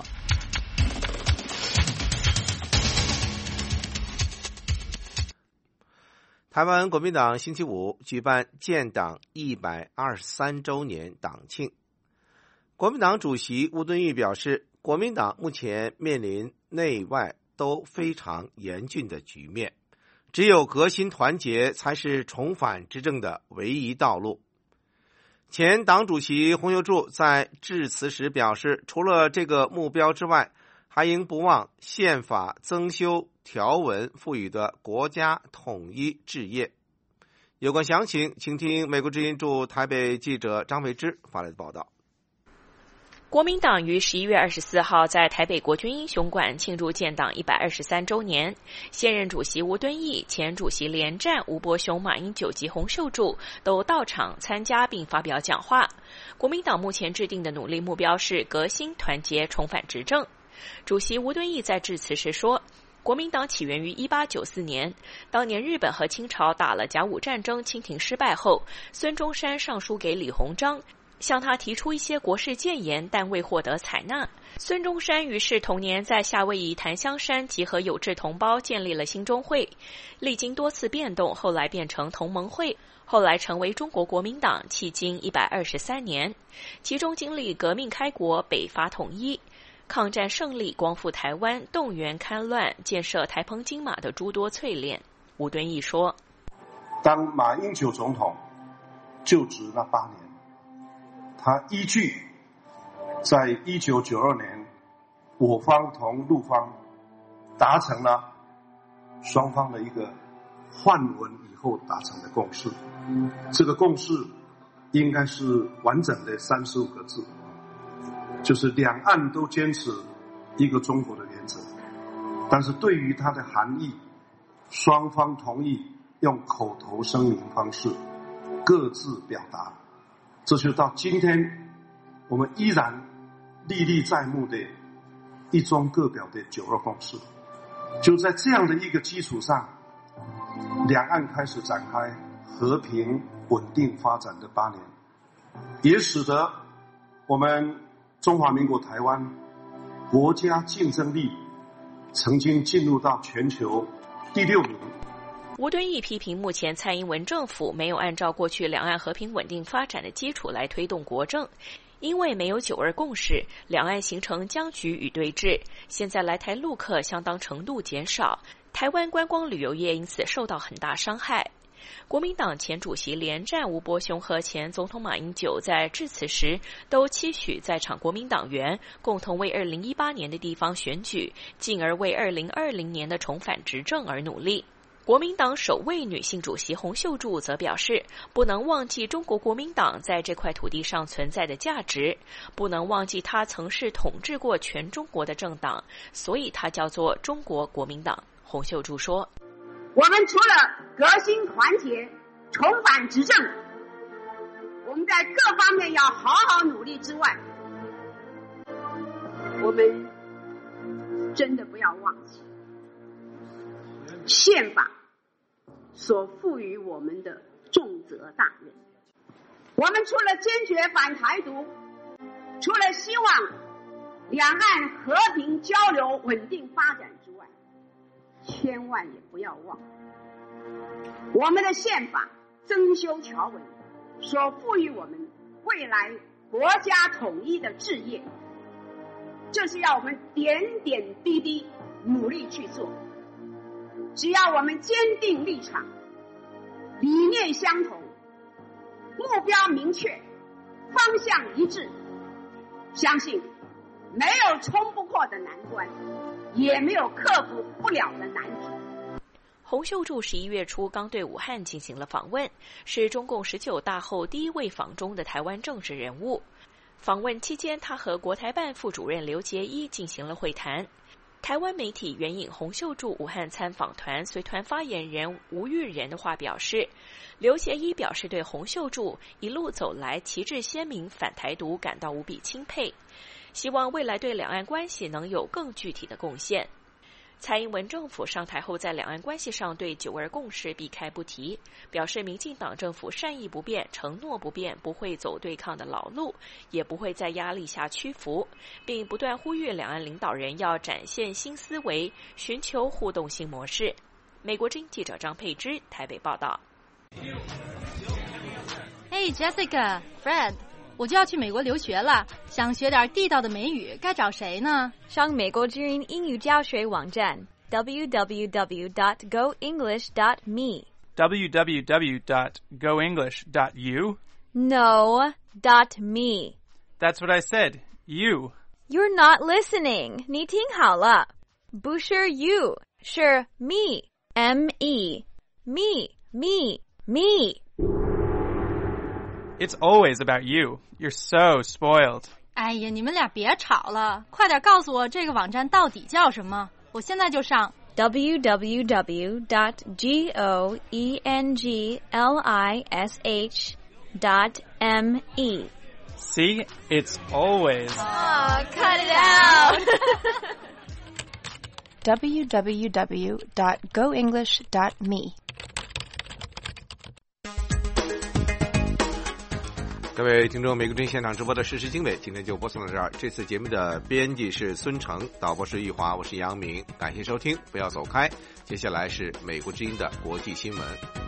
台湾国民党星期五举办建党一百二十三周年党庆。国民党主席吴敦义表示，国民党目前面临内外都非常严峻的局面，只有革新团结才是重返执政的唯一道路。前党主席洪秀柱在致辞时表示，除了这个目标之外，还应不忘宪法增修条文赋予的国家统一志业。有关详情，请听美国之音驻台北记者张维之发来的报道。 国民党于十一月二十四号在台北国军英雄馆庆祝建党一百二十三周年，现任主席吴敦义、前主席连战、吴伯雄、马英九及洪秀柱都到场参加并发表讲话。国民党目前制定的努力目标是革新团结重返执政。主席吴敦义在致辞时说， 国民党起源于一八九四年，当年日本和清朝打了甲午战争，清廷失败后，孙中山上书给李鸿章，向他提出一些国事谏言，但未获得采纳。孙中山于是同年在夏威夷檀香山集合有志同胞，建立了兴中会，历经多次变动，后来变成同盟会，后来成为中国国民党，迄今一百二十三年，其中经历革命开国、北伐统一、抗战胜利、光复台湾、动员戡乱、建设台澎金马的诸多淬炼。吴敦义说， 当马英九总统就职那八年，他依据在一九九二年我方同陆方达成了双方的一个换文以后达成的共识，这个共识应该是完整的三十五个字，就是两岸都坚持一个中国的原则，但是对于它的含义，双方同意用口头声明方式各自表达，这就到今天我们依然历历在目的一中各表的九二共识。就在这样的一个基础上，两岸开始展开和平稳定发展的八年，也使得我们中华民国台湾国家竞争力曾经进入到全球第六名。 吴敦义批评目前蔡英文政府没有按照过去两岸和平稳定发展的基础来推动国政，因为没有九二共识，两岸形成僵局与对峙，现在来台陆客相当程度减少，台湾观光旅游业因此受到很大伤害。国民党前主席连战、吴伯雄和前总统马英九在致辞时都期许在场国民党员共同为二零一八年的地方选举，进而为二零二零年的重返执政而努力。国民党首位女性主席洪秀柱则表示，不能忘记中国国民党在这块土地上存在的价值，不能忘记它曾是统治过全中国的政党，所以它叫做中国国民党。洪秀柱说， 我们除了革新团结、重返执政，我们在各方面要好好努力之外，我们真的不要忘记宪法所赋予我们的重责大任。我们除了坚决反台独，除了希望两岸和平交流、稳定发展之外，千万也不要忘我们的宪法增修条文所赋予我们未来国家统一的志业，这是要我们点点滴滴努力去做。只要我们坚定立场，理念相同，目标明确，方向一致，相信没有冲不破的难关，也没有克服不了的难题。 洪秀柱十一月初刚对武汉进行了访问，是中共十九大后第一位访中的台湾政治人物。访问期间，他和国台办副主任刘捷一进行了会谈。台湾媒体援引洪秀柱武汉参访团随团发言人吴玉仁的话表示，刘捷一表示对洪秀柱一路走来旗帜鲜明反台独感到无比钦佩，希望未来对两岸关系能有更具体的贡献。蔡英文政府上台后，在两岸关系上对九二共识避开不提，表示民进党政府善意不变、承诺不变，不会走对抗的老路，也不会在压力下屈服，并不断呼吁两岸领导人要展现新思维，寻求互动新模式。美国之音记者张佩芝台北报道。 Hey Jessica, Fred， 我就要去美国留学了，想学点地道的美语，该找谁呢？ 上美国之音英语教学网站 double-u double-u double-u dot go english dot me double-u double-u double-u dot go english dot u No, dot me. That's what I said. You. You're not listening. 你听好了，不是 you， 是 me. M E. Me, me, me. It's always about you. You're so spoiled. 哎呀，你们俩别吵了，快点告诉我这个网站到底叫什么，我现在就上。 double-u double-u double-u dot go english dot me. See? It's always. Oh, cut it out. w w w dot go english dot me。 各位听众，美国之音现场直播的实时经纬，今天就播送到这儿。这次节目的编辑是孙成，导播是玉华，我是杨明，感谢收听，不要走开。接下来是美国之音的国际新闻。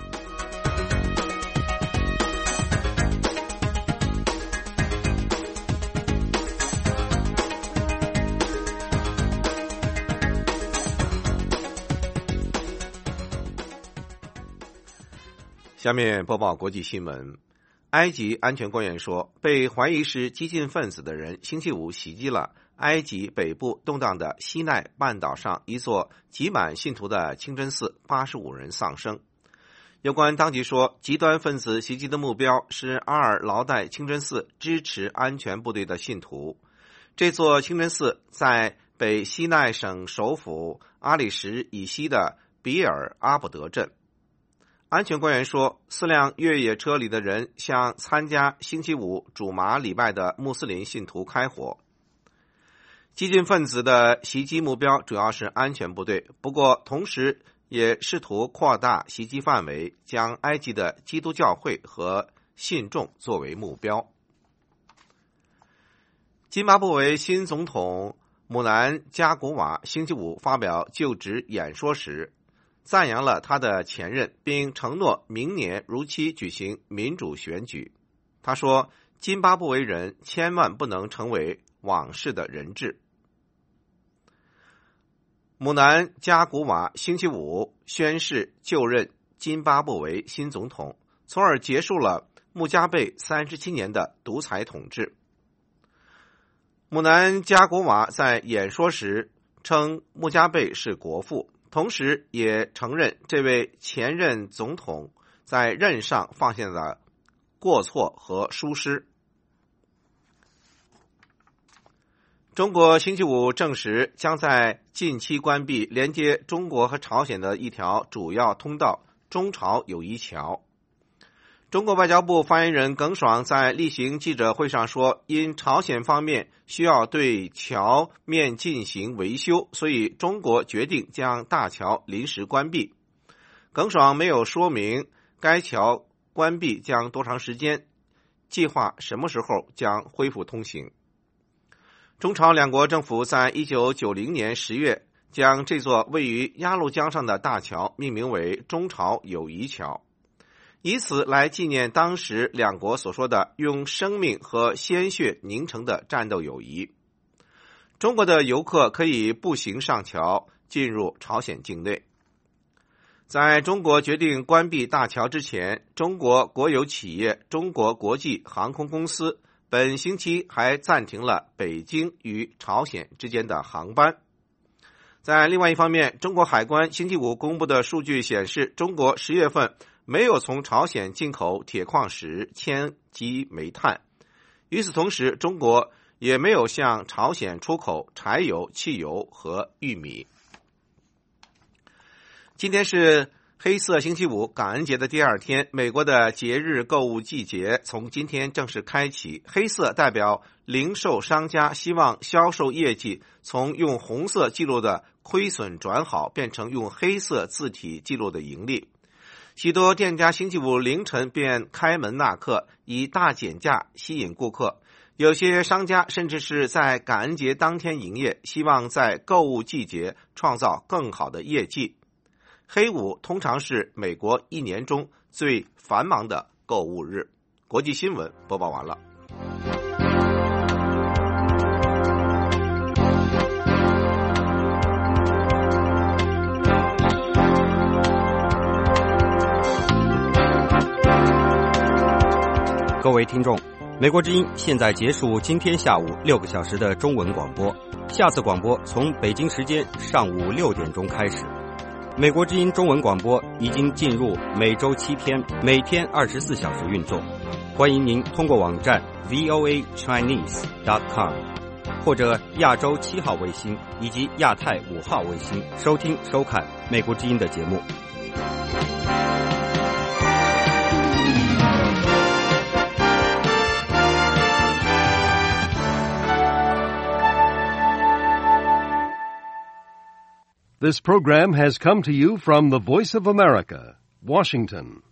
下面播报国际新闻。埃及安全官员说，被怀疑是激进分子的人星期五袭击了埃及北部动荡的西奈半岛上一座挤满信徒的清真寺，八十五人丧生。有关当局说，极端分子袭击的目标是阿尔劳代清真寺支持安全部队的信徒。这座清真寺在北西奈省首府阿里什以西的比尔阿卜德镇。安全官员说，四辆越野车里的人向参加星期五主麻礼拜的穆斯林信徒开火。激进分子的袭击目标主要是安全部队，不过同时也试图扩大袭击范围，将埃及的基督教会和信众作为目标。津巴布韦新总统姆南加古瓦星期五发表就职演说时，赞扬了他的前任，并承诺明年如期举行民主选举。他说，津巴布韦人千万不能成为往事的人质。姆南加古瓦星期五宣誓就任津巴布韦新总统，从而结束了穆加贝三十七年的独裁统治。姆南加古瓦在演说时称穆加贝是国父，同时也承认这位前任总统在任上犯下的过错和疏失。中国星期五证实，将在近期关闭连接中国和朝鲜的一条主要通道——中朝友谊桥。中国外交部发言人耿爽在例行记者会上说，因朝鲜方面需要对桥面进行维修，所以中国决定将大桥临时关闭。耿爽没有说明该桥关闭将多长时间，计划什么时候将恢复通行。中朝两国政府在一九九零年十月将这座位于鸭绿江上的大桥命名为中朝友谊桥，以此来纪念当时两国所说的用生命和鲜血凝成的战斗友谊。中国的游客可以步行上桥进入朝鲜境内。在中国决定关闭大桥之前，中国国有企业中国国际航空公司本星期还暂停了北京与朝鲜之间的航班。在另外一方面，中国海关星期五公布的数据显示，中国十月份没有从朝鲜进口铁矿石、铅及煤炭。与此同时，中国也没有向朝鲜出口柴油、汽油和玉米。今天是黑色星期五，感恩节的第二天，美国的节日购物季节从今天正式开启。黑色代表零售商家希望销售业绩从用红色记录的亏损转好，变成用黑色字体记录的盈利。许多店家星期五凌晨便开门纳客，以大减价吸引顾客。有些商家甚至是在感恩节当天营业，希望在购物季节创造更好的业绩。黑五通常是美国一年中最繁忙的购物日。国际新闻播报完了。 各位听众，美国之音现在结束今天下午六个小时的中文广播，下次广播从北京时间上午六点钟开始。美国之音中文广播已经进入每周七天，每天二十四小时运作。欢迎您通过网站 v o a chinese dot com 或者亚洲七号卫星以及亚太五号卫星收听收看美国之音的节目。 This program has come to you from the Voice of America, Washington.